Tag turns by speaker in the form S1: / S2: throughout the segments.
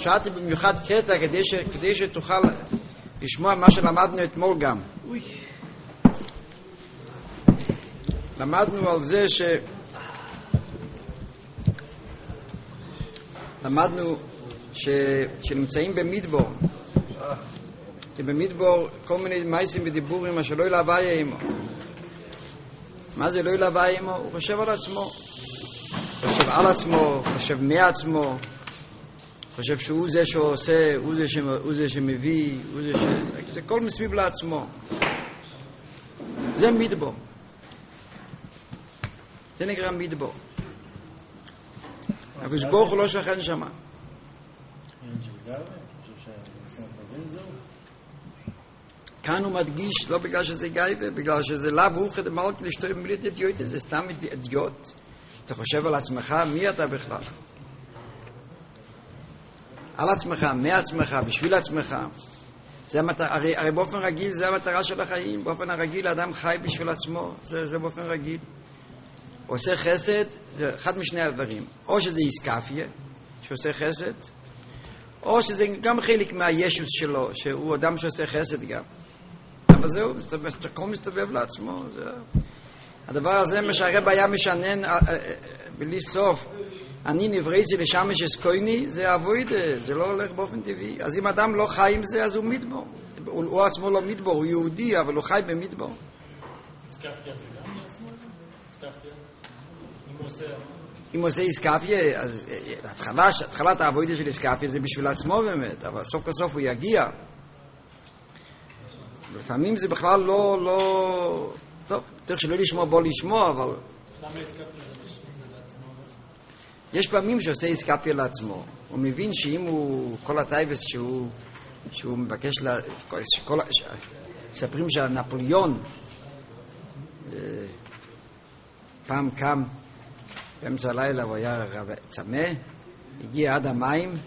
S1: השארתי במיוחד קטע כדי שתוכל לשמוע מה שלמדנו אתמול גם. למדנו על זה למדנו שנמצאים במדבור, ובמדבור כל מיני מייסים ודיבורים מה שלא ילהווה עמו. מה זה לא ילהווה עמו? הוא חושב על עצמו, חושב על עצמו, חושב מעצמו, חושב שהוא זה שעושה, הוא זה שמביא, זה כל מסביב לעצמו. זה מדבור, זה נקרא מדבור. הקדוש ברוך הוא לא שכן שם. כאן הוא מדגיש, לא בגלל שזה גייבה, בגלל שזה לאו רוחא דמלכא לשתוי במילת אידיוט, זה סתם אידיוט. אתה חושב על עצמך, מי אתה בכלל? על עצמך, מעצמך, בשביל עצמך. הרי באופן רגיל זה המטרה של החיים. באופן הרגיל האדם חי בשביל עצמו, זה באופן רגיל. עושה חסד, זה אחד משני הדברים. או שזה איסקפיה, שעושה חסד, או שזה גם חלק מהישוס שלו, שהוא אדם שעושה חסד גם. אבל זהו, הכל מסתובב לעצמו. הדבר הזה, מה שהרב היה משנן בלי סוף, אני נבראתי לשמש אסקויני, זה אבוידה, זה לא הולך באופן טבעי. אז אם אדם לא חי עם זה, אז הוא מדבור. הוא עצמו לא מדבור, הוא יהודי, אבל הוא חי במדבור.
S2: איסקפיה זה גם לעצמו? איסקפיה?
S1: אם הוא עושה איסקפיה, אז התחלת האבוידה של איסקפיה זה בשביל עצמו באמת, אבל סוף כסוף הוא יגיע. לפעמים זה בכלל לא... טוב, צריך שלא לשמוע בו לשמוע, אבל...
S2: למה איסקפיה זה לעצמו?
S1: יש פעמים שעושה איסקפיה לעצמו. הוא מבין שאם הוא... כל הטייבס שהוא מבקש... מספרים שהנפוליון פעם קם באמצע הלילה, הוא היה צמא, הגיע עד המים,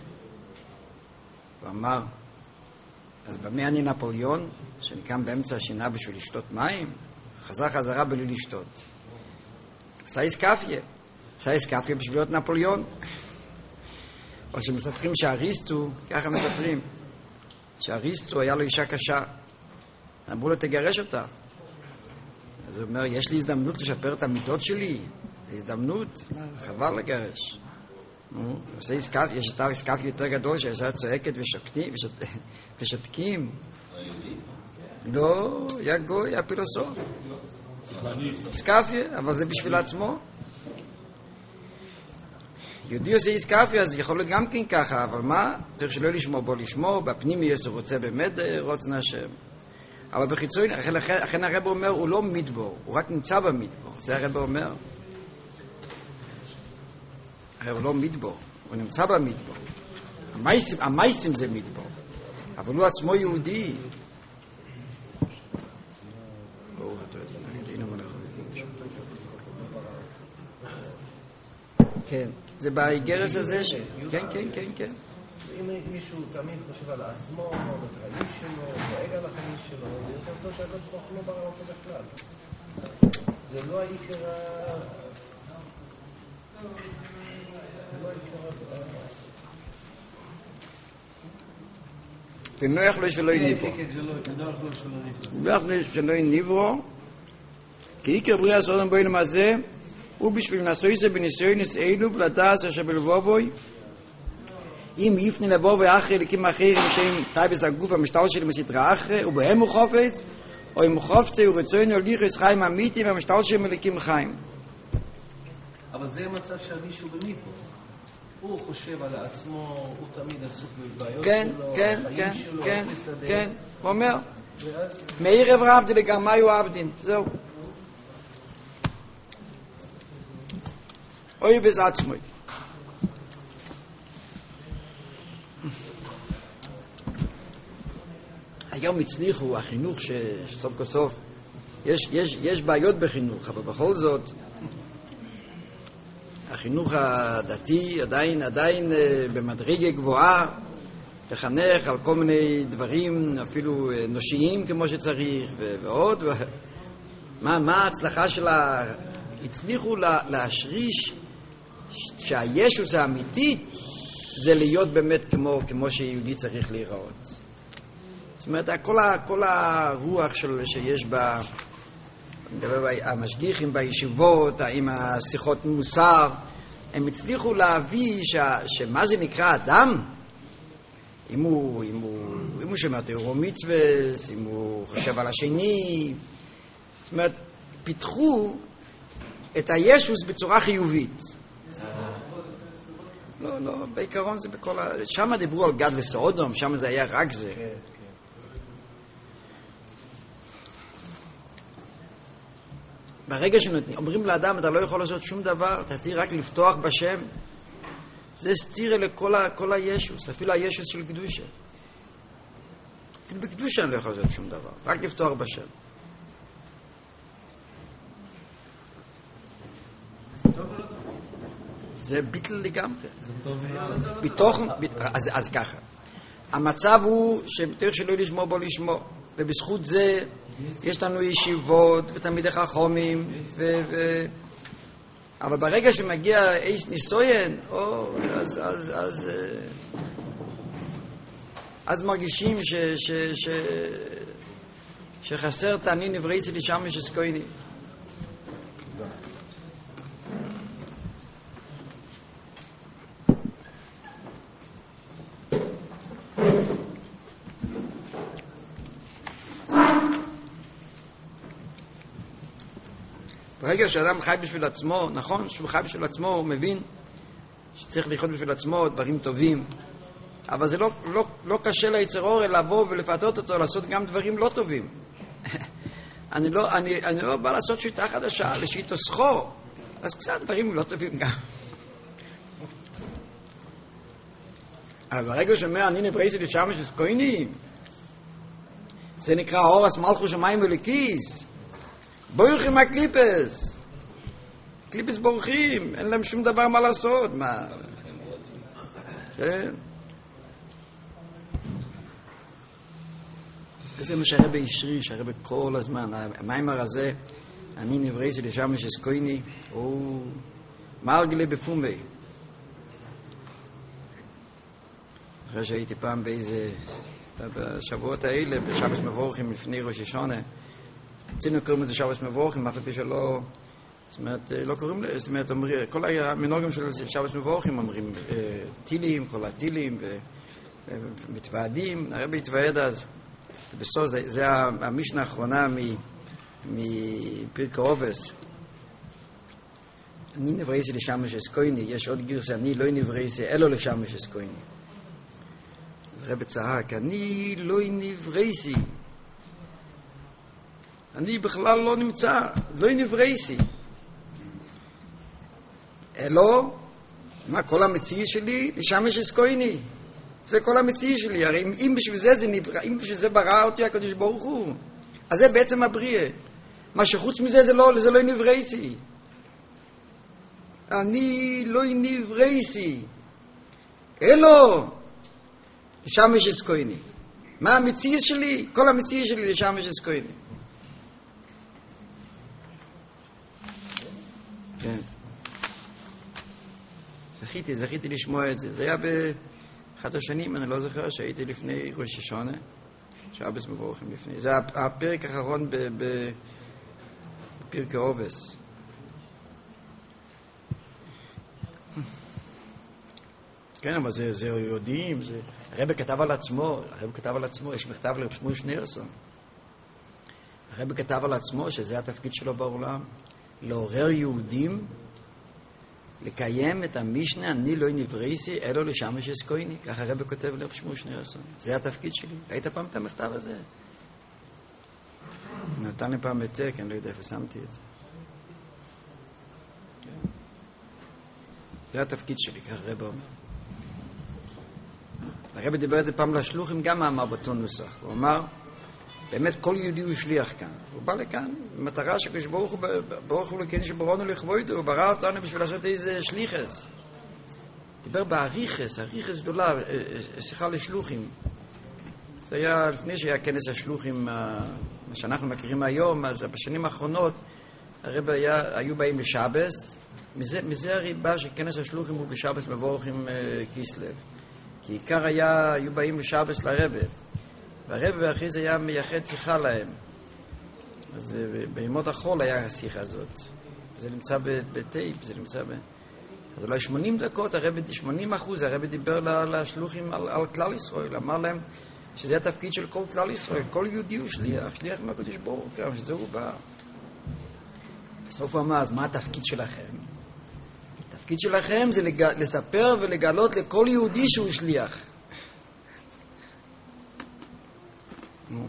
S1: ואמר, אז במה אני נפוליון, שאני קם באמצע השינה בשביל לשתות מים, חזר חזרה בלי לשתות. עשה איסקפיה בשביל להיות נפוליון. או שמספרים שהאריסטו, ככה מספרים, שהאריסטו היה לו אישה קשה, אמרו לו תגרש אותה. אז הוא אומר, יש לי הזדמנות לשפר את המיטות שלי, זו הזדמנות, חבל לגרש. יש איסקפיה יותר גדול שהאישה צועקת ושותקים. לא, היה גוי, היה פילוסוף. איסקפיה, אבל זה בשביל עצמו. יהודי עושה איסקפיה, אז יכול להיות גם כן ככה, אבל מה? צריך שלא לשמור בו לשמור, בפנים יש הוא רוצה באמת רוצן השם. אבל בחיצון, לכן הרב אומר, הוא לא מדבור, הוא רק נמצא במדבור. זה הרב אומר. הרב לא מדבור, הוא נמצא במדבור. המייסים זה מדבור, אבל הוא עצמו יהודי. כן, זה באיגרס הזה כן.
S3: אם מישהו תמיד חושב על עצמו, על החיים שלו, דואג על החיים שלו, זה יכול להיות שהקדוש ברוך הוא לא ברא אותו בכלל. זה לא העיקר
S1: ונוח לו שלא יניברו. נוח לו שלא יניברו, כי עיקר בריאה סודם בוינם הזה, הוא בשביל נעשוי זה בניסיונס אלו, ולדעת אשר בלבובוי, אם יפני לבוא ואחרי לקים אחרים שהם טייבס הגוף המשטל שלהם מסתרה אחרי, ובהם הוא חופץ, או אם הוא חופצה ורצוינו ליחס חיים אמיתי, והמשטל שלהם לקים חיים.
S3: אבל זה מצב שהמישהו במיתו. הוא חושב על עצמו, הוא תמיד עסוק בבעיות שלו, החיים שלו,
S1: כן, הוא אומר, מאיר עבר עבדי לגמרי הוא עבדים, זהו. אוי וזה עצמוי. היום הצליחו החינוך שסוף כסוף יש בעיות בחינוך, אבל בכל זאת החינוך הדתי עדיין במדרגה גבוהה, לחנך על כל מיני דברים אפילו אנושיים כמו שצריך ועוד. מה ההצלחה שלה? הצליחו להשריש שהישוס האמיתית זה להיות באמת כמו שיהודי צריך להיראות. זאת אומרת, כל הרוח שיש בה, המשגיחים בישיבות, עם השיחות מוסר, הם הצליחו להביא שמה זה נקרא אדם, אם הוא שומע תורה מצוות, אם הוא חושב על השני, זאת אומרת, פיתחו את הישוס בצורה חיובית. לא, בעיקרון זה בכל שם דיברו על גד וסעודום, שם זה היה רק זה. ברגע שאומרים לאדם, אתה לא יכול לעשות שום דבר, אתה צריך רק לפתוח בשם, זה סתירה לכל הישוס, אפילו הישוס של קדושה. אפילו בקדושה אני לא יכול לעשות שום דבר, רק לפתוח בשם. זה ביטל לגמרי.
S2: זה טוב
S1: אז ככה. המצב הוא שתראה שלא לשמור בו לשמור, ובזכות זה יש לנו ישיבות ותלמידי חכמים אבל ברגע שמגיע אייס ניסויין אז מרגישים שחסר תענין נברייסי לשם שסקויני. ברגע שאדם חי בשביל עצמו, נכון, שהוא חי בשביל עצמו, הוא מבין שצריך לחיות בשביל עצמו דברים טובים, אבל זה לא קשה ליצר אור לבוא ולפתות אותו לעשות גם דברים לא טובים. אני לא בא לעשות שיטה חדשה, לשיטה סחור, אז קצת דברים לא טובים גם. אבל ברגע שאומר, אני נברייסי לשם שסקויני, זה נקרא אורס מלכו שמיים וליקיס, בורחים מהקליפס. קליפס בורחים, אין להם שום דבר מה לעשות. מה? כן. וזה מה שהרבא השריש, הרבא כל הזמן, המיימר הזה, אני נברייסי לשם שסקויני, הוא מרגלי בפומי. אחרי שהייתי פעם בשבועות האלה, בשבס מבורכים לפני ראש השונה, אצלנו קוראים לזה שבס מבורכים, אף פי שלא, זאת אומרת, לא קוראים לזה, זאת אומרת, כל המנהגים של שבס מבורכים אומרים טילים, כל הטילים, ומתוועדים, הרבי התוועד אז, בסוף זה המשנה האחרונה מפרק אובס. אני נברייסי לשם שסקויני, יש עוד גרסה, אני לא נברייסי, אלו לשם שסקויני. הרבי צעק, אני לא נברייסי. אני בכלל לא נמצא, לא נברייסי. אלו, מה, כל המציאות שלי, לשם שסקויני. זה כל המציאות שלי. הרי אם בשביל זה נברא, אם בשביל זה ברא אותי הקדוש ברוך הוא, אז זה בעצם הבריאה. מה שחוץ מזה זה לא נברייסי. אני לא נברייסי. אלו, לשם שסקויני. מה המציאות שלי? כל המציאות שלי לשם שסקויני. כן. זכיתי לשמוע את זה. זה היה באחת השנים, אני לא זוכר, שהייתי לפני ראש השונה, שבס מבורכים לפני. זה הפרק האחרון בפרק אובס. כן, אבל זה יודעים, הרב כתב על עצמו, יש מכתב לרב שמואל שניאורסון. הרב כתב על עצמו שזה התפקיד שלו בעולם, לעורר יהודים לקיים את המשנה אני לא נברייסי אלו לשם שסקויני. ככה הרב כותב לרב שמואל שניאורסון. זה התפקיד שלי. ראית פעם את המכתב הזה? נתן לי פעם העתק, אני לא יודע איפה שמתי את זה. זה התפקיד שלי, ככה הרב אומר. הרב דיבר את זה פעם לשלוחים, גם אמר באותו נוסח. הוא אמר, באמת כל יהודי הוא שליח כאן. הוא בא לכאן, במטרה שקדוש ברוך הוא לכן שבראנו לכבודו, הוא ברא אותנו בשביל לעשות איזה שליחס. דיבר באריכס גדולה, שיחה לשלוחים. זה היה לפני שהיה כנס השלוחים, מה שאנחנו מכירים היום, אז בשנים האחרונות, הרב היו באים לשבס, מזה הריבה שכנס השלוחים הוא בשבס מבורך עם כיסלב. כי עיקר היו באים בשבס לרבה. והרבה אחרי זה היה מייחד שיחה להם. אז בימות החול היה השיחה הזאת. זה נמצא בטייפ, זה נמצא אז אולי 80 דקות, 80%, הרבי דיבר לשלוחים על כלל ישראל. אמר להם שזה התפקיד של כל כלל ישראל. כל יהודי הוא שליח מהקדוש ברוך הוא, שזה הוא בא. בסוף הוא אמר, אז מה התפקיד שלכם? התפקיד שלכם זה לספר ולגלות לכל יהודי שהוא שליח. נו.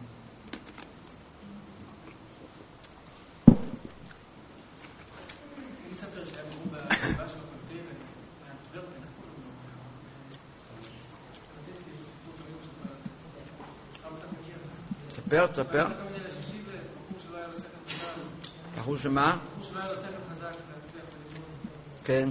S1: תספר. בחור שמה? כן.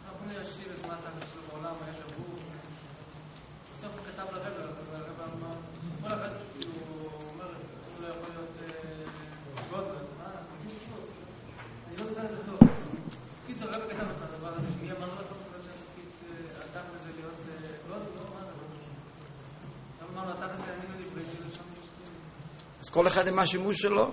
S1: אז כל אחד עם השימוש שלו.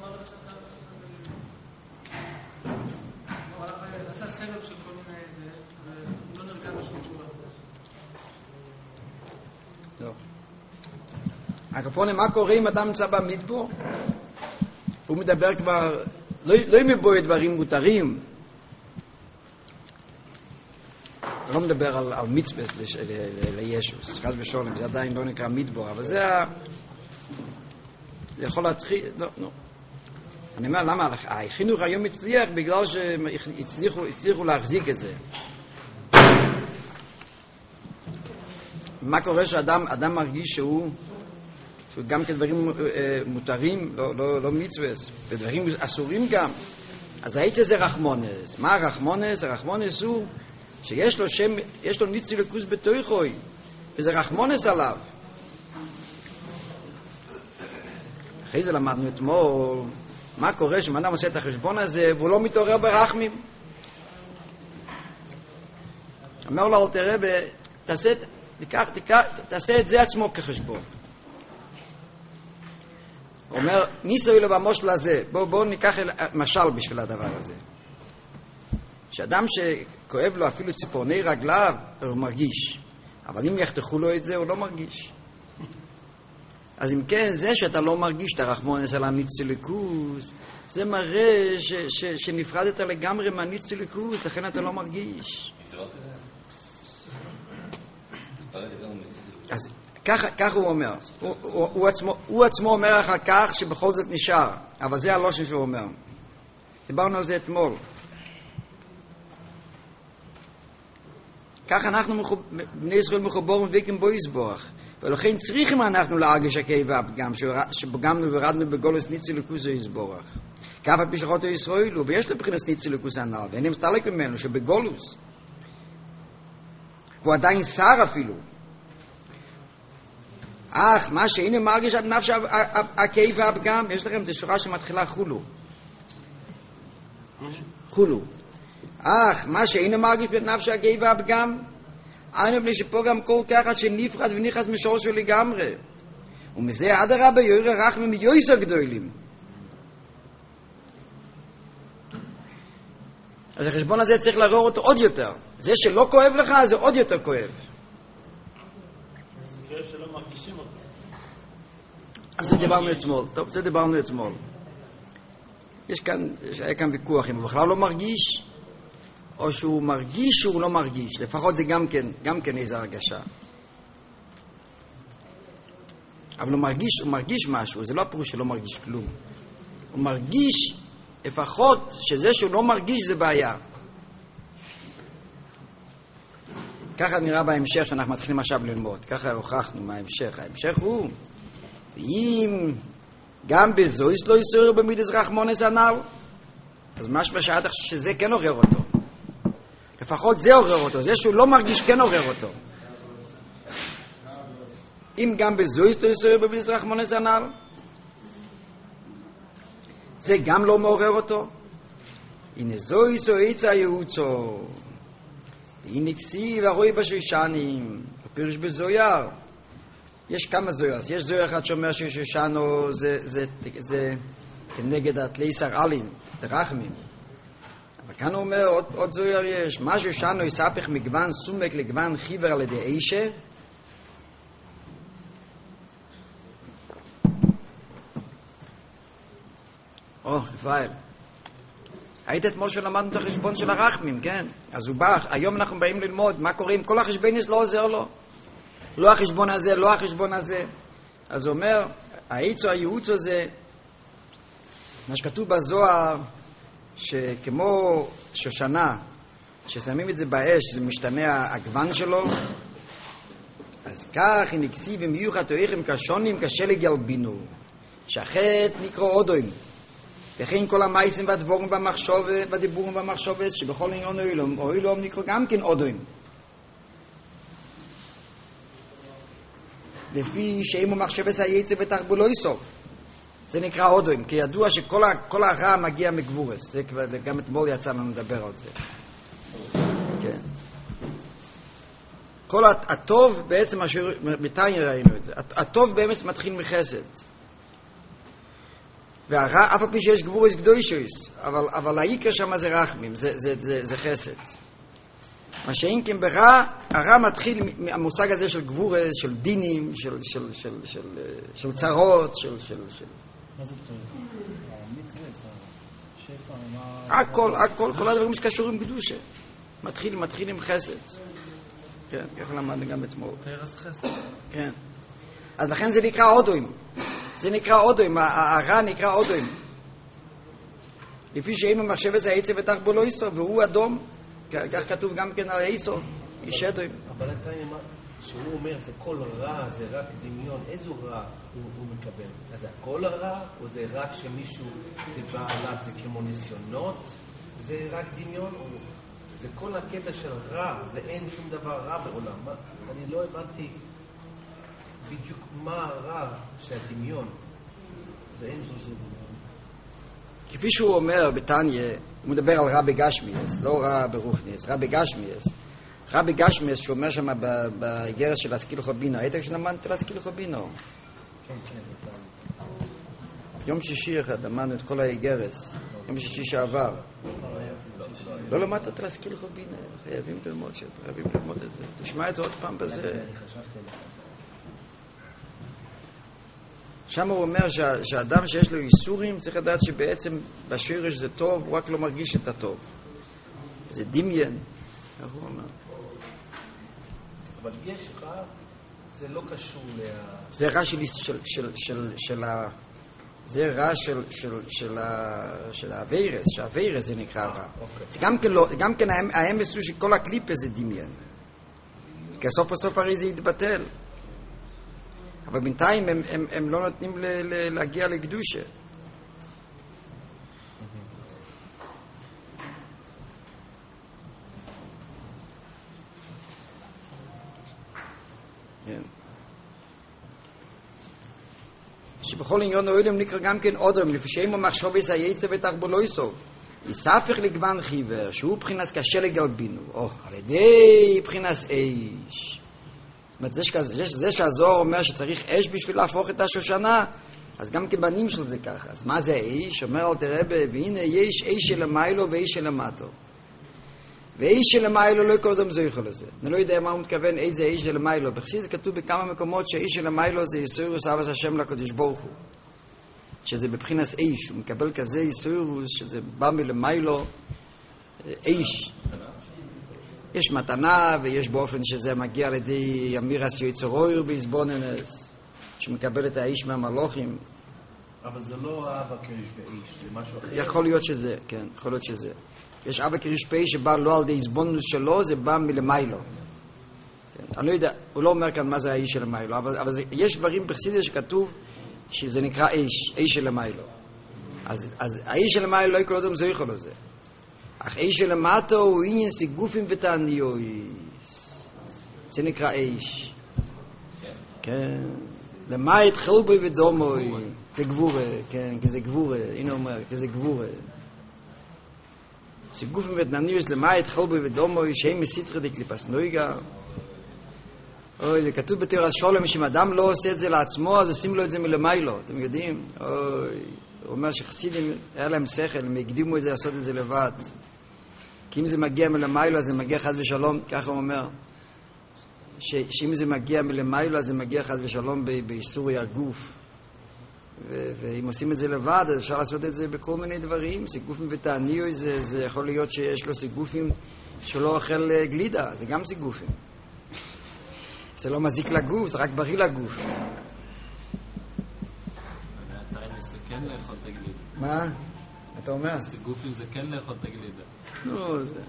S1: הקפונה, מה קורה אם אדם נמצא במדבר? הוא מדבר כבר, לא מבוא דברים מותרים. הוא לא מדבר על מצווה לישוס, חס ושלום, זה עדיין לא נקרא מדבר, אבל זה יכול להתחיל, לא. אני אומר, למה? החינוך היום הצליח בגלל שהצליחו להחזיק את זה. מה קורה שאדם מרגיש שהוא גם כדברים מותרים, לא מצווס, ודברים אסורים גם. אז הייתי זה רחמונס. מה רחמונס? הרחמונס הוא שיש לו שם, יש לו ניציליקוס בתוכוי, וזה רחמונס עליו. אחרי זה למדנו אתמול, מה קורה שאדם עושה את החשבון הזה, והוא לא מתעורר ברחמים. אומר לו, תראה, תעשה את זה עצמו כחשבון. הוא אומר, ניסוי לו במושל הזה. בואו ניקח משל בשביל הדבר הזה. שאדם שכואב לו אפילו ציפורני רגליו, הוא מרגיש. אבל אם יחתכו לו את זה, הוא לא מרגיש. אז אם כן, זה שאתה לא מרגיש את הרחמונס על הניציליקוס, זה מראה שנפרדת לגמרי מהניציליקוס, לכן אתה לא מרגיש. אז ככה הוא אומר. הוא עצמו אומר אחר כך שבכל זאת נשאר, אבל זה הלושן שהוא אומר. דיברנו על זה אתמול. כך אנחנו בני ישראל מחוברים ודקים בו יסבורך. ולכן צריכים אנחנו להרגש הכאב והפגם, שפגמנו ורדנו בגולוס ניציליקוס יסבורך. כף הפשחות הישראל, ויש לבחינס ניציליקוס הנ"ל, ואין מסתלק ממנו שבגולוס. והוא עדיין שר אפילו. אך, מה שהנה מרגיש עד נפש הכאב והפגם, יש לכם, זה שורה שמתחילה חולו. חולו. אך, מה שהנה מרגיש עד נפש הכאב והפגם, היינו בני שפה גם כל כך עד שנפרד ונכנס משורשו לגמרי. ומזה עד הרבה יוירה רחמים מיועסו גדולים. אז החשבון הזה צריך לערור אותו עוד יותר. זה שלא כואב לך, זה עוד יותר כואב.
S2: זה כאב שלא מרגישים אותו.
S1: אז זה דיברנו אתמול. טוב, זה דיברנו אתמול. היה כאן ויכוח אם הוא בכלל לא מרגיש, או שהוא מרגיש שהוא לא מרגיש. לפחות זה גם כן איזו הרגשה. אבל הוא מרגיש משהו, זה לא הפירוש שלא מרגיש כלום. הוא מרגיש לפחות שזה שהוא לא מרגיש זה בעיה. ככה נראה בהמשך שאנחנו מתחילים עכשיו ללמוד. ככה הוכחנו מההמשך. ההמשך הוא, ואם גם בזויס לא יסור במידס רחמונס הנ"ל, אז משמע שעד שזה כן עורר אותו. לפחות זה עורר אותו. זה שהוא לא מרגיש כן עורר אותו. אם גם בזויס לא יסור במידס רחמונס הנ"ל, זה גם לא מעורר אותו. הנה זו יסו עצה יעוצו. והנה כסיב הרוי בשושנים. הפירוש בזויר. יש כמה זוירס. יש זויר אחד שאומר ששושנו זה כנגד התליסר אלין, דרחמים. אבל כאן הוא אומר, עוד זויר יש. מה שושנו יספך מגוון סומק לגוון חיבר על ידי אישה. רפאל. היית אתמול שלמדנו את החשבון של הרחמים, כן? אז הוא בא, היום אנחנו באים ללמוד, מה קורה אם כל החשבונס לא עוזר לו? לא החשבון הזה, לא החשבון הזה. אז הוא אומר, העיצו, הייעוץ הזה, מה שכתוב בזוהר, שכמו שושנה, ששמים את זה באש, זה משתנה הגוון שלו, אז כך, אם נקסי ומיוחד תויכם כשונים, כשלג ילבינו, שהחטא נקרא אודוים. וכן כל המייסים והדבורים והמחשבת והדיבורים והמחשבת שבכל עניין אוילום נקרא גם כן אודוים. לפי שאם המחשבת היצא ותחבולו יסוף. זה נקרא אודוים, כי ידוע שכל הרע מגיע מגבורס. זה כבר, גם אתמול יצא לנו לדבר על זה. כן. כל הטוב בעצם, מתי ראינו את זה? הטוב באמת מתחיל מחסד. והרע, אף על פי שיש גבורס קדושוס, אבל העיקר שם זה רחמים, זה חסד. מה שאין כן ברע, הרע מתחיל מהמושג הזה של גבורס, של דינים, של צרות,
S2: מה זה טוב?
S1: הכל, כל הדברים שקשורים קדושה. מתחיל עם חסד. כן, ככה למדנו גם אתמול.
S2: תרס חסד.
S1: כן. אז לכן זה נקרא אודוים. זה נקרא אודוים, הרע נקרא אודוים. לפי שאין במחשבת העצב ותחבולו איסו, והוא אדום. כך כתוב גם כן על איסו, איש אדוים.
S3: אבל שהוא אומר, זה כל רע, זה רק דמיון, איזו רע הוא מקבל? אז זה הכל הרע, או זה רק שמישהו, זה בא עליו, זה כמו ניסיונות, זה רק דמיון, או זה כל הקטע של רע, זה אין שום דבר רע בעולם. אני לא הבנתי בדיוק מה הרע של הדמיון. זה אין זו זה.
S1: כפי שהוא אומר בתניא, הוא מדבר על רע בגשמיאס, לא רע ברוחניאס, רע בגשמיאס. רע בגשמיאס, שהוא אומר שם באיגרת של להשכיל חובינו, היית כשלמדת להשכיל חובינו?
S3: כן, כן.
S1: יום שישי אחד למדנו את כל האיגרת, יום שישי שעבר. לא למדת להשכיל חובינו, חייבים ללמוד את זה. תשמע את זה עוד פעם בזה. שם הוא אומר שהאדם שיש לו איסורים צריך לדעת שבעצם בשורש זה טוב, הוא רק לא מרגיש את הטוב. זה דמיין, איך הוא אומר.
S3: אבל יש רע, זה לא קשור
S1: זה רע זה רע של הווירס, שהווירס זה נקרא רע. זה גם כן האמס הוא שכל הקליפה זה דמיין. כי סוף הרי זה יתבטל. אבל בינתיים הם לא נותנים להגיע לקדושה. כן. שבכל עניין האוילם נקרא גם כן אודם, לפי שאם המחשובס היצא ותחבולו יסוב. יספך לגוון חיוור, שהוא בחינס קשה לגלבינו, על ידי בחינס איש. זה שהזוהר אומר שצריך אש בשביל להפוך את השושנה, אז גם כבנים של זה ככה. אז מה זה האיש? אומר אל תרבה, והנה יש איש שלמיילו ואיש שלמטו. ואיש שלמיילו לא יקודם זויכו לזה. אני לא יודע מה הוא מתכוון איזה איש שלמיילו. בחסידות זה כתוב בכמה מקומות שאיש שלמיילו זה יסוירוס אבס השם לקדוש ברוך הוא. שזה בבחינס איש, הוא מקבל כזה יסוירוס שזה בא מלמיילו איש. יש מתנה ויש באופן שזה מגיע לידי אמירס יצרויר ביזבוננס שמקבל את האיש מהמלוכים.
S3: אבל זה לא אבא קריש באיש, זה משהו אחר.
S1: יכול להיות שזה, כן, יכול להיות שזה. יש אבא קריש באיש שבא לא על ידי איזבוננוס שלו, זה בא מלמיילו. כן, אני לא יודע, הוא לא אומר כאן מה זה האיש של למיילו, אבל יש דברים בחסידות שכתוב שזה נקרא איש, איש של למיילו. אז האיש של למיילו לא יקול אדם זויכו לזה. אך איש שלמטו הוא עניין סיגופים ותעניויס. זה נקרא איש. כן. למה התחיל בו ודומוי? זה גבורה, כן, כי זה גבורה. הנה אומר, כי זה גבורה. סיגופים ותנניוס למאית חלבוי ודומוי שהם מסיטרי דקליפס נויגה. אוי, זה כתוב בתורה שולם שאם אדם לא עושה את זה לעצמו אז עושים לו את זה מלמיילו, אתם יודעים? אוי, הוא אומר שחסידים היה להם שכל, הם הקדימו את זה לעשות את זה לבד. כי אם זה מגיע מלמיילו אז זה מגיע חד ושלום, ככה הוא אומר. שאם זה מגיע מלמיילו אז זה מגיע חד ושלום באיסורי הגוף. ואם עושים את זה לבד, אז אפשר לעשות את זה בכל מיני דברים. סיגופים ותעניו, זה יכול להיות שיש לו סיגופים שלא אוכל גלידה, זה גם סיגופים. זה לא מזיק לגוף, זה רק בריא לגוף.
S2: זה כן לאכול את הגלידה.
S1: מה? אתה אומר?
S2: סיגופים זה כן לאכול את הגלידה.
S1: נו, זה...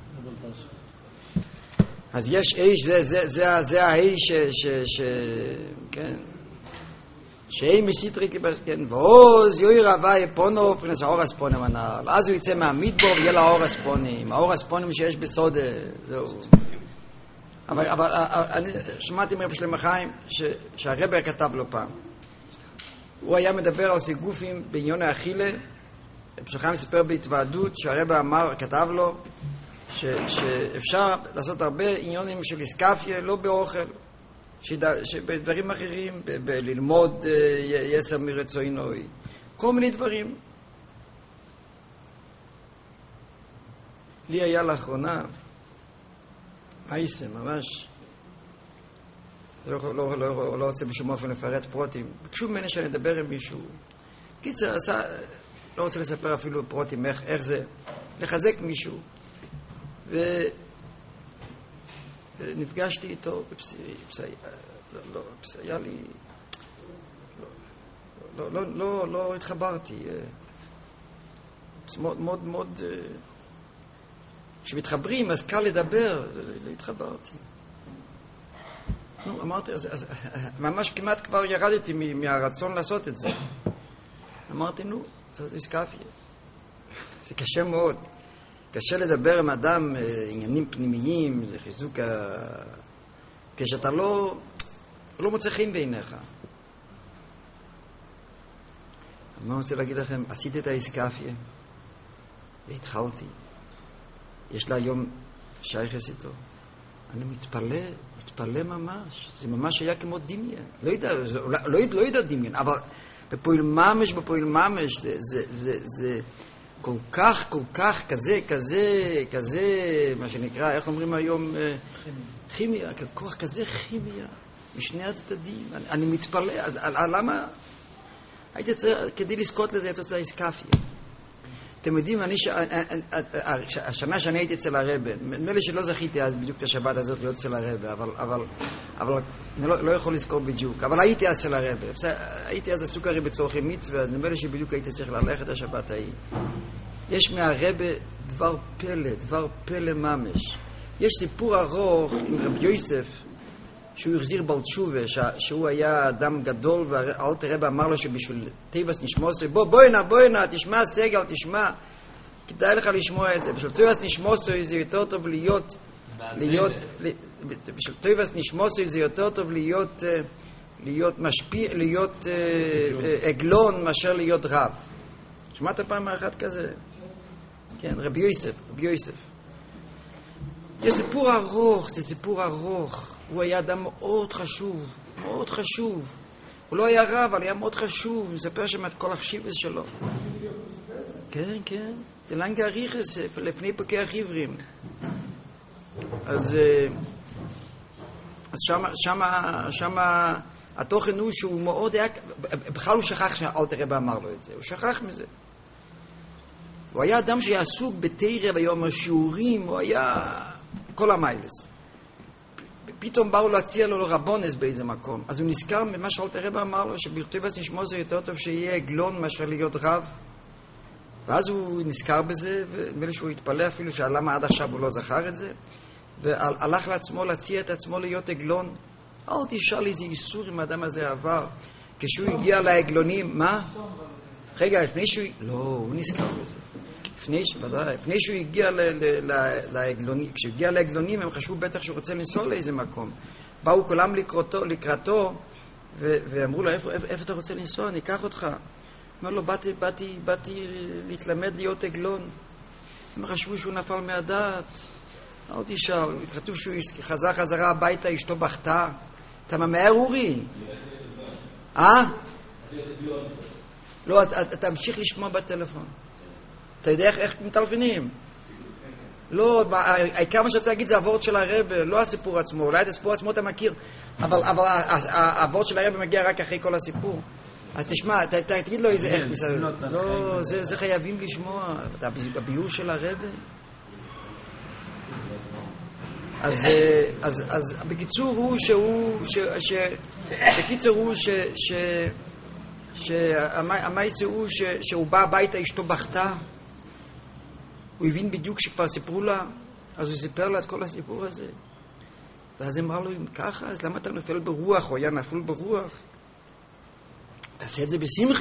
S1: אז יש איש, זה האיש כן. שאי מסיטריק, כן, ועוז יוי רבה יפונו פרנס האור הספונים הנעל. אז הוא יצא מהמידבור ויהיה לה האור הספונים. האור הספונים שיש בסוד, זהו. אבל אני שמעתי מרב שלמה חיים שהרבר כתב לו פעם. הוא היה מדבר על סיגופים בעניון האכילה. רב שלמה חיים מספר בהתוועדות שהרבר אמר, כתב לו, שאפשר לעשות הרבה עניונים של איסקפיה, לא באוכל. שבדברים אחרים, ללמוד יסר מרצוינוי, כל מיני דברים. לי היה לאחרונה, אייסם, ממש, לא רוצה בשום אופן לפרט פרוטים. ביקשו ממני שאני אדבר עם מישהו. קיצר, לא רוצה לספר אפילו פרוטים, איך זה, לחזק מישהו. ונפגשתי איתו, היה לי, לא התחברתי. מאוד, כשמתחברים אז קל לדבר, לא התחברתי. נו, אמרתי, אז ממש כמעט כבר ירדתי מהרצון לעשות את זה. אמרתי, נו, זאת איסקפיה. זה קשה מאוד. קשה לדבר עם אדם עניינים פנימיים, זה חיזוק כשאתה לא מוצא חן בעיניך. אני רוצה להגיד לכם, עשיתי את האיסקפיה והתחלתי. יש לה היום שייכס איתו. אני מתפלא ממש. זה ממש היה כמו דמיין. לא יודע דמיין, אבל בפועל ממש, זה כל כך, כזה, מה שנקרא, איך אומרים היום? כימיה, כוח כזה כימיה, משני הצדדים. אני מתפלא, אז למה? הייתי צריך, כדי לזכות לזה, הייתי רוצה איסקפיה. אתם יודעים, השנה שאני הייתי אצל הרבה, נדמה לי שלא זכיתי אז בדיוק את השבת הזאת להיות אצל הרבה, אבל אני לא יכול לזכור בדיוק, אבל הייתי אז אצל הרבה. הייתי אז עסוק הרי בצורכי מצווה, נדמה לי שבדיוק הייתי צריך ללכת השבת ההיא. יש מהרבה דבר פלא ממש. יש סיפור ארוך עם רבי יוסף, שהוא החזיר בעל תשובה, שהוא היה אדם גדול, והאלטר רבי אמר לו שבשביל טייבס נשמוסי, בואי נא, תשמע סגל, תשמע, כדאי לך לשמוע את זה. בשביל טייבס נשמוסי זה יותר טוב בשביל טייבס נשמוסי זה יותר טוב להיות משפיע, להיות עגלון מאשר להיות רב. שמעת פעם אחת כזה? כן, רבי יוסף. זה סיפור ארוך. הוא היה אדם מאוד חשוב. הוא לא היה רב, אבל היה מאוד חשוב. הוא מספר שם את כל החשיבות שלו. כן. זה לנגה אריכס, לפני פקח עברים. אז שמה התוכן הוא שהוא מאוד היה... בכלל הוא שכח שהאלטר רבי אמר לו את זה. הוא שכח מזה. הוא היה אדם שהיה עסוק בתורה ויום השיעורים, הוא היה כל המיילס. פתאום באו להציע לו רבונס באיזה מקום. אז הוא נזכר ממה שאלתר רבי אמר לו, שבטייבס נשמוסי זה יותר טוב שיהיה עגלון מאשר להיות רב. ואז הוא נזכר בזה, ונדמה לי שהוא התפלא אפילו למה עד עכשיו הוא לא זכר את זה, והלך לעצמו להציע את עצמו להיות עגלון. אל תשאל איזה איסור אם האדם הזה עבר. כשהוא הגיע לעגלונים, מה? רגע, לפני שהוא... לא, הוא נזכר בזה. לפני שהוא הגיע לעגלונים, כשהוא הגיע לעגלונים הם חשבו בטח שהוא רוצה לנסוע לאיזה מקום. באו כולם לקראתו ואמרו לו, איפה אתה רוצה לנסוע? אני אקח אותך. אמר לו, באתי להתלמד להיות עגלון. הם חשבו שהוא נפל מהדעת. אל תשאל, כתוב שהוא חזר חזרה הביתה, אשתו בכתה. אתה ממהר אורי? לא, אתה תמשיך לשמוע בטלפון. אתה יודע איך מטלפנים? לא, העיקר מה שרצה להגיד זה הוורד של הרב, לא הסיפור עצמו. אולי את הסיפור עצמו אתה מכיר, אבל הוורד של הרב מגיע רק אחרי כל הסיפור. אז תשמע, תגיד לו איזה איך מסתכל. לא, זה חייבים לשמוע. הביור של הרב. אז בקיצור הוא שהמייסה הוא שהוא בא הביתה, אשתו בכתה. הוא הבין בדיוק שכבר סיפרו לה, אז הוא סיפר לה את כל הסיפור הזה. ואז אמר לו, אם ככה, אז למה אתה נופל ברוח? הוא היה נפול ברוח. תעשה את זה בשמחה.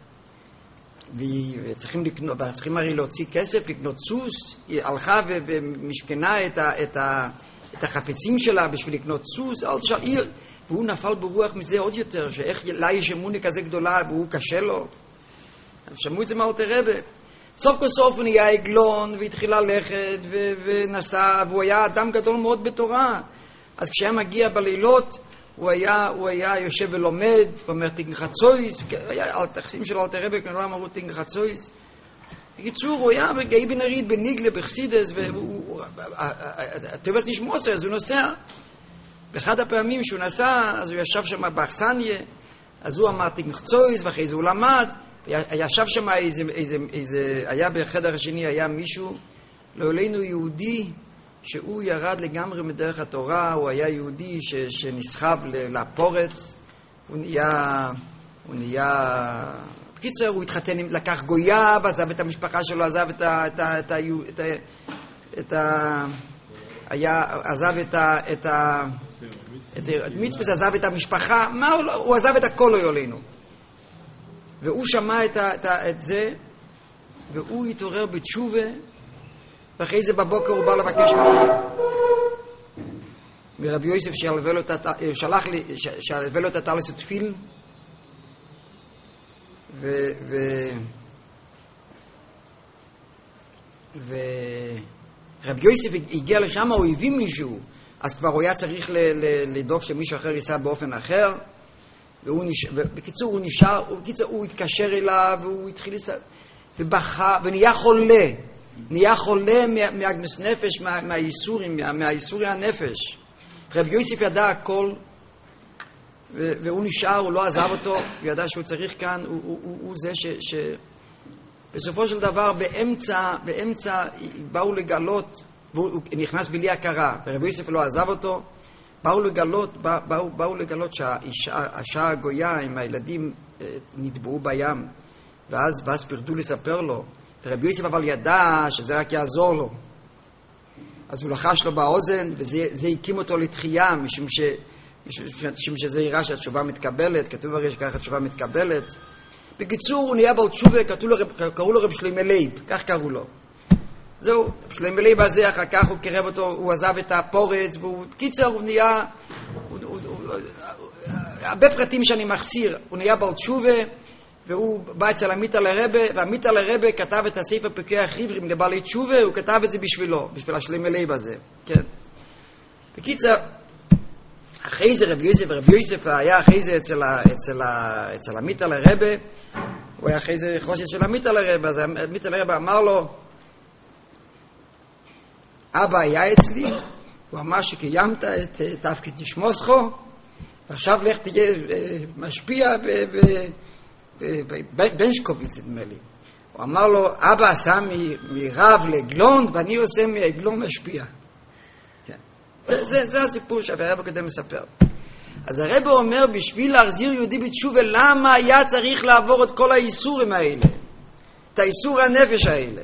S1: וצריכים הרי להוציא כסף, לקנות סוס. היא הלכה ומשכנה את החפצים שלה בשביל לקנות סוס. אל תשאל עיר. והוא נפל ברוח מזה עוד יותר, שאיך לה יש אמונה כזה גדולה והוא קשה לו. אז שמעו את זה מאלתר רבי. סוף כל סוף הוא נהיה עגלון והתחיל ללכת ונסע, והוא היה אדם גדול מאוד בתורה. אז כשהיה מגיע בלילות, הוא היה יושב ולומד, ואומר תינגחצויס, על תחסים של אלתר רבי, כנראה אמרו תינגחצויס. בקיצור, הוא היה בגאי בנרית, בניגלה, בחסידס, והטבעס נשמע עושה, אז הוא נוסע. באחד הפעמים שהוא נסע, אז הוא ישב שם באכסניה, אז הוא אמר תינגחצויס, ואחרי זה הוא למד, ישב שם היה בחדר השני, היה מישהו, לעולנו יהודי, שהוא ירד לגמרי מדרך התורה, הוא היה יהודי שנסחב לפורץ, הוא נהיה, בקיצר, הוא התחתן, לקח גויה, עזב את המשפחה שלו, עזב את מצווה, עזב את המשפחה, הוא עזב את הכל לעולנו. והוא שמע את זה, והוא התעורר בתשובה, ואחרי זה בבוקר הוא בא לבקש מרבי יוסף שילווה לו את הטלס ותפיל, ורבי יוסף הגיע לשם, הוא הביא מישהו, אז כבר הוא היה צריך לדאוג שמישהו אחר ייסע באופן אחר, ובקיצור הוא התקשר אליו, והוא התחיל לסע, ובכה, ונהיה חולה מהגמס נפש, מהאיסורי הנפש. רבי יוסף ידע הכל, והוא נשאר, הוא לא עזב אותו, הוא ידע שהוא צריך כאן, הוא זה בסופו של דבר באמצע באו לגלות, והוא נכנס בלי הכרה, ורבי יוסף לא עזב אותו, באו לגלות שהאישה הגויה עם הילדים נטבעו בים, ואז פרדו לספר לו, ורבי יוסף אבל ידע שזה רק יעזור לו. אז הוא לחש לו באוזן, וזה הקים אותו לתחייה, משום שזה יראה שהתשובה מתקבלת, כתוב הרי שככה התשובה מתקבלת. בקיצור, הוא נהיה בעל תשובה, קראו לו רב שלמה לייב, כך קראו לו. זהו, רב שלמה לייב הזה, אחר כך הוא קרב אותו, הוא עזב את הפורץ, קיצר, הוא נהיה, הרבה פרטים שאני מחסיר, הוא נהיה בעל תשובה, והוא בא אצל עמיתא לרבה, ועמיתא לרבה כתב את הספר פרקי החיוורים לבעלי תשובה, הוא כתב את זה בשבילו, בשביל השלמה לייב הזה, כן. בקיצר, אחרי זה רבי יוסף היה אחרי זה אצל עמיתא לרבה, הוא היה אחרי זה חוסי של עמיתא לרבה, אז עמיתא לרבה אמר לו, אבא היה אצלי, הוא אמר שקיימת את תפקיד נשמוסכו, ועכשיו לך תהיה משפיע בבנשקוביץ, נדמה לי. הוא אמר לו, אבא עשה מרב לעגלון, ואני עושה מעגלון משפיע. זה הסיפור שהרב הקודם מספר. אז הרב אומר, בשביל להחזיר יהודי בתשובה, למה היה צריך לעבור את כל האיסורים האלה? את האיסור הנפש האלה.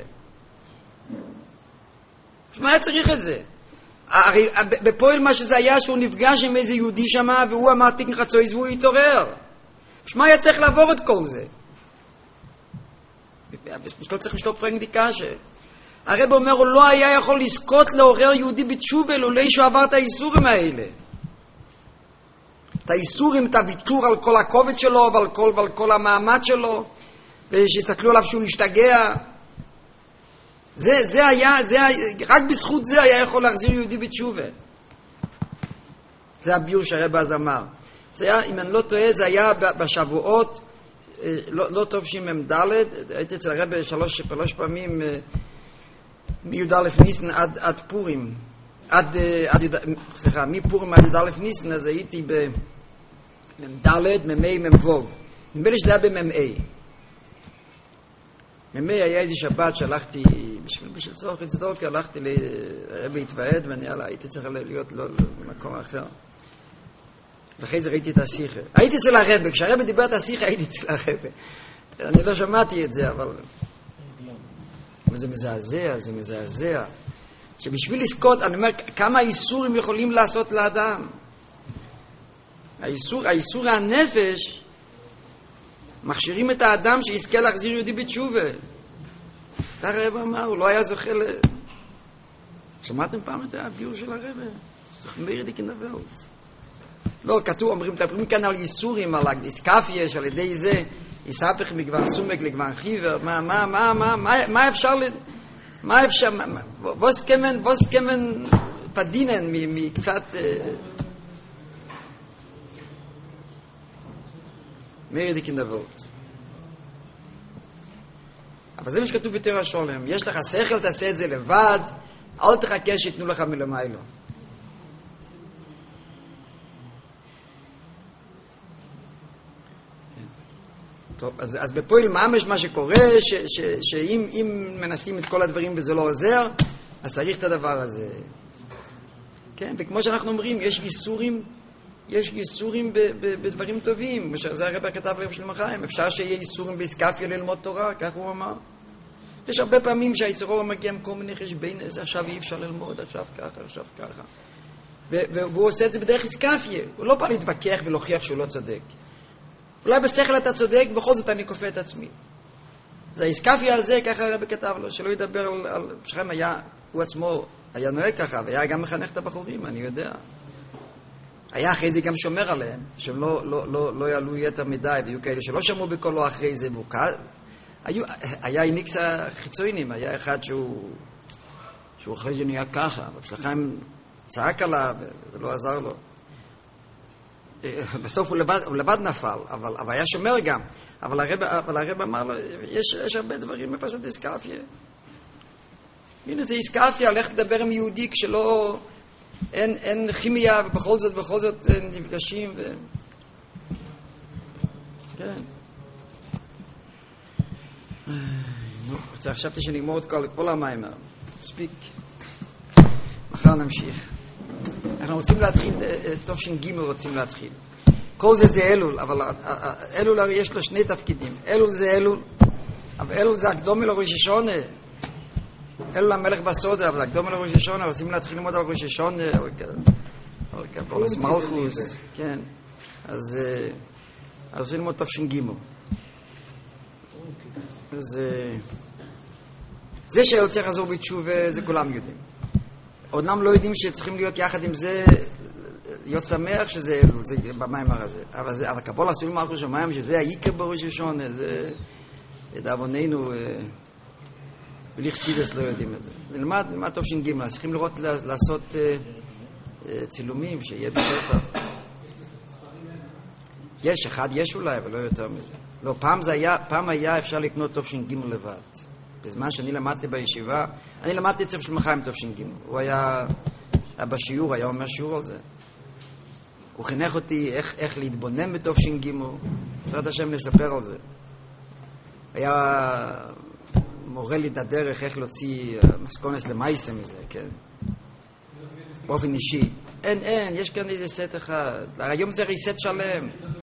S1: מה היה צריך את זה? הרי בפועל מה שזה היה, שהוא נפגש עם איזה יהודי שמה, והוא אמר תיקן חצויס והוא התעורר. מה היה צריך לעבור את כל זה? לא צריך לשלוף פרנק קשה. הרב אומר, הוא לא היה יכול לזכות לעורר יהודי בתשובה, לולא שהוא עבר את האיסורים האלה. את האיסורים, את הוויתור על כל הכובד שלו, ועל כל המעמד שלו, ושיסתכלו עליו שהוא השתגע. זה היה, רק בזכות זה היה יכול להחזיר יהודי בתשובה. זה הביור שהרב אז אמר. זה היה, אם אני לא טועה, זה היה בשבועות, לא טוב שמ"ד, הייתי אצל הרב שלוש פעמים, מי"א ניסן עד פורים, מפורים עד י"א ניסן, אז הייתי במ"ד, מ"ה, מ"ו. נדמה לי שזה היה במ"ה. מ"ה היה איזה שבת שהלכתי, בשביל צורך לצדוק, הלכתי לרב להתוועד, ואני הייתי צריך להיות במקום אחר. אחרי זה ראיתי את השיחה. הייתי אצל הרב, כשהרב דיבר את השיחה הייתי אצל הרב. אני לא שמעתי את זה, אבל זה מזעזע. שבשביל לזכות, אני אומר, כמה איסורים יכולים לעשות לאדם. האיסור הנפש, מכשירים את האדם שיזכה להחזיר יהודי בתשובה. כך הרב אמר, הוא לא היה זוכה שמעתם פעם את הביור של הרב? צריך מאיר דיקן הוולט. לא, כתוב, מדברים כאן על ייסורים, על איסקאפיה, שעל ידי זה יספך מגוון סומק לגוון חיבר. מה אפשר ווס כמן פדינן מקצת מאיר דיקן הוולט. אבל זה מה שכתוב בתורה שולם. יש לך שכל, תעשה את זה לבד, אל תחכה שיתנו לך מלמיילו. טוב, אז בפועל ממש מה שקורה, שאם מנסים את כל הדברים וזה לא עוזר, אז צריך את הדבר הזה. כן, וכמו שאנחנו אומרים, יש ייסורים בדברים טובים. זה הרב כתב לרב שלמה חיים. אפשר שיהיה ייסורים באיסקאפיה ללמוד תורה, כך הוא אמר. יש הרבה פעמים שהיצרו מגיע עם כל מיני חשבון, עכשיו אי אפשר ללמוד, עכשיו ככה. והוא עושה את זה בדרך איסקאפיה. הוא לא בא להתווכח ולהוכיח שהוא לא צודק. אולי בשכל אתה צודק, בכל זאת אני כופה את עצמי. זה האיסקאפיה הזה, ככה הרב כתב לו, שלא ידבר על שכם הוא עצמו היה נוהג ככה, והיה גם מחנך את הבחורים, אני יודע. היה אחרי זה גם שומר עליהם, שהם לא יעלו יותר מדי, ויהיו כאלה שלא שמעו בקולו אחרי זה, היה איניקס החיצוינים, היה אחד שהוא אחרי זה נהיה ככה, ובשלחיים צעק עליו, וזה לא עזר לו. בסוף הוא לבד נפל, אבל היה שומר גם. אבל הרב אמר לו, יש הרבה דברים בפשוט איסקאפיה. הנה זה איסקאפיה, הולך לדבר עם יהודי כשלא, אין כימיה, ובכל זאת נפגשים. כן. חשבתי שנגמור את כל המים. מספיק. מחר נמשיך. אנחנו רוצים להתחיל, תש"ג רוצים להתחיל. כל זה אלול, אבל אלול הרי יש לו שני תפקידים. אלול זה אלול, אבל אלול זה הקדום אל ראש השונה. אלול המלך בסודה, אבל הקדום אל ראש השונה, רוצים להתחיל ללמוד על ראש השונה, על קבולת מלכוס, כן. אז רוצים ללמוד תש"ג. אז זה שיוצא חזור בתשובה, זה כולם יודעים. עודנם לא יודעים שצריכים להיות יחד עם זה, להיות שמח שזה במאמר הזה. אבל קבול עשוי מלכוס שמיים, שזה העיקר בראש השונה, זה לדאבוננו, ולכסידס לא יודעים את זה. נלמד תש"ג, צריכים לראות לעשות צילומים, שיהיה בספר. יש אחד, יש אולי, אבל לא יותר מזה. לא, פעם היה אפשר לקנות תש"ג לבד. בזמן שאני למדתי בישיבה, אני למדתי אצל שלמה חיים תש"ג. הוא היה בשיעור, היה אומר שיעור על זה. הוא חינך אותי איך להתבונן בתש"ג. בעזרת השם לספר על זה. היה מורה לי את הדרך איך להוציא מסקונס למייסה מזה, כן? באופן אישי. אין, יש כאן איזה סט אחד. היום זה ריסט שלם.